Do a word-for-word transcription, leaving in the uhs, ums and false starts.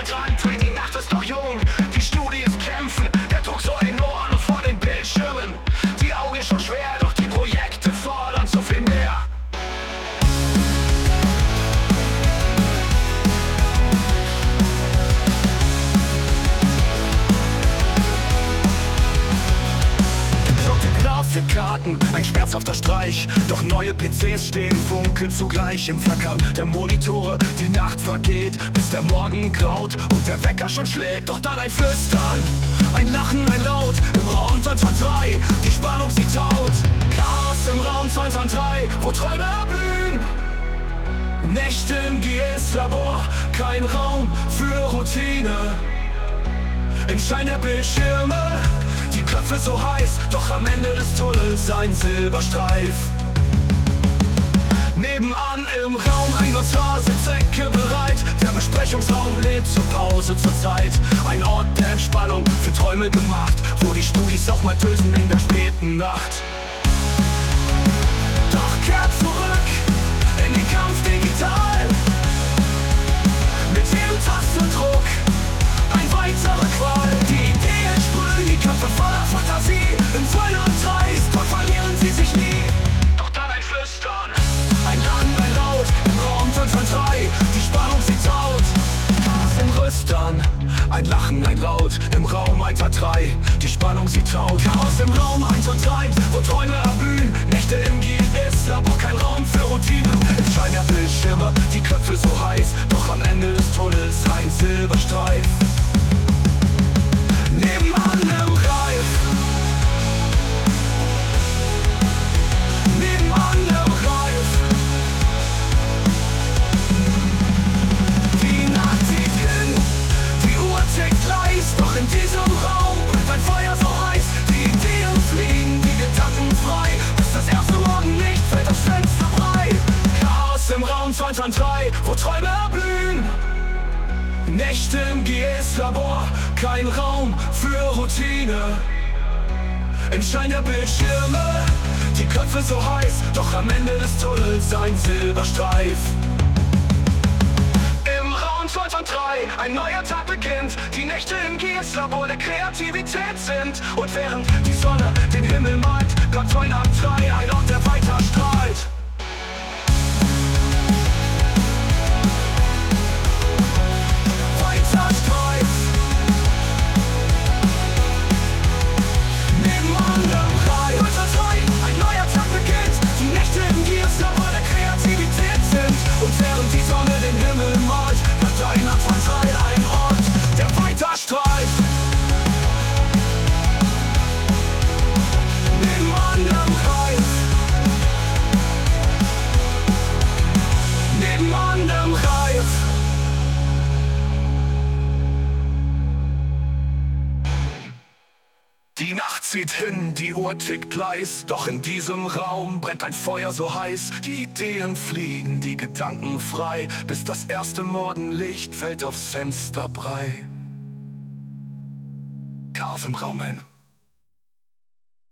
dran, die Nacht ist noch jung, die Studis kämpfen, der Druck so enorm und vor den Bildschirmen. Die Augen schon schwer, doch die Projekte fordern so viel mehr. Grafikkarten, ein schmerzhafter Streich, doch neue P Cs stehen funkeln zugleich im Flackern der Monitore. Die Nacht vergeht, bis der Morgen graut und der Wecker schon schlägt. Doch dann ein Flüstern, ein Lachen, ein Laut im Raum zweihundertdrei. Die Spannung sie taut, Chaos im Raum zweihundertdrei, wo Träume erblühen. Nächte im G S-Labor, kein Raum für Routine. Im Schein der Bildschirme, die Köpfe so heiß, doch am Ende des Tunnels ein Silberstreif. Nebenan im Raum ein Notar sitzt Ecke bereit. Der Besprechungsraum lädt zur Pause zur Zeit. Ein Ort der Entspannung, für Träume gemacht, wo die Studis auch mal dösen in der späten Nacht. Doch kehrt zurück in den Kampf digital. Mit jedem Tastendruck ein weiterer Qual. Die Ideen sprühen, die Köpfe voller Fantasie. Im zweihundertdrei, dort verlieren sie sich nie. Doch dann ein Flüstern, ein Lachen, ein Laut im Raum zweihundertdrei. Die Spannung sie taut, Chaos im Rüstern. Ein Lachen, ein Laut im Raum hundertdrei. Die Spannung sie taut, Chaos im Raum hundertdrei, wo Träume erblühen. Nächte im G S-Labor, kein Raum für Routine. Im Schein der Bildschirme, die Köpfe so heiß, doch am Ende des Tunnels ein Silberstreif. Nebenan im Reif, nebenan im Reif. Die Nacht zieht hin, die Uhr tickt leis, doch in diesem Raum brennt ein Feuer so heiß. Die Ideen fliegen, die Gedanken frei, bis das erste Morgenlicht fällt das Fenster frei. Chaos im Raum zweihundertdrei, wo Träume erblühen. Nächte im G S-Labor, kein Raum für Routine. Im Schein der Bildschirme, die Köpfe so heiß, doch am Ende des Tunnels ein Silberstreif. Im Raum zweihundertdrei, ein neuer Tag beginnt. Die Nächte im G S-Labor der Kreativität sind. Und während die Sonne den Himmel malt, bleibt zweihundertdrei ein Ort, der weiter strahlt. Und während die Sonne den Himmel malt, bleibt einer von drei ein Ort, der weiter strahlt. Nebenan im Reif, nebenan im Reif. Die Nacht zieht hin, die Uhr tickt leis, doch in diesem Raum brennt ein Feuer so heiß. Die Ideen fliegen, die Gedanken frei, bis das erste Morgenlicht fällt aufs Fenster brei. Chaos im Raum, man.